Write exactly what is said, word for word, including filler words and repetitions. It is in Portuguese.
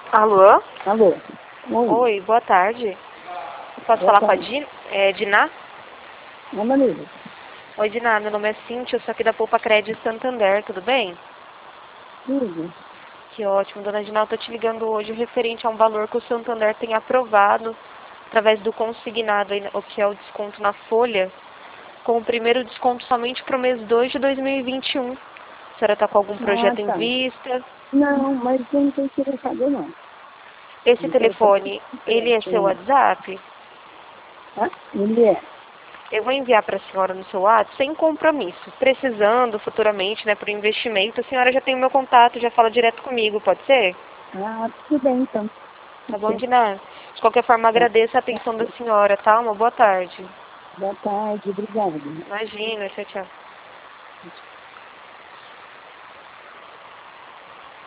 Alô? Alô? Oi. Oi, boa tarde. Posso Boa falar com a tarde. Di, é, Diná? Uma maneira. Oi, Diná, meu nome é Cíntia, eu sou aqui da Poupa Crédito Santander, tudo bem? Tudo. Que ótimo, dona Diná, eu tô te ligando hoje referente a um valor que o Santander tem aprovado através do consignado, aí, o que é o desconto na folha, com o primeiro desconto somente para o mês dois de dois mil e vinte e um. A senhora está com algum Ah, projeto em tá. vista? Não, mas eu não estou interessada, não. Esse Não estou interessada. telefone, ele é seu WhatsApp? Ah, ele é. Eu vou enviar para a senhora no seu WhatsApp sem compromisso. Precisando futuramente, né, para o investimento, a senhora já tem o meu contato, já fala direto comigo, pode ser? Ah, tudo bem, então. Tá bom, Ok. Diná? De qualquer forma, Tá. agradeço a atenção da senhora, tá? Uma boa tarde. Boa tarde, obrigada. Imagina, tchau, tchau.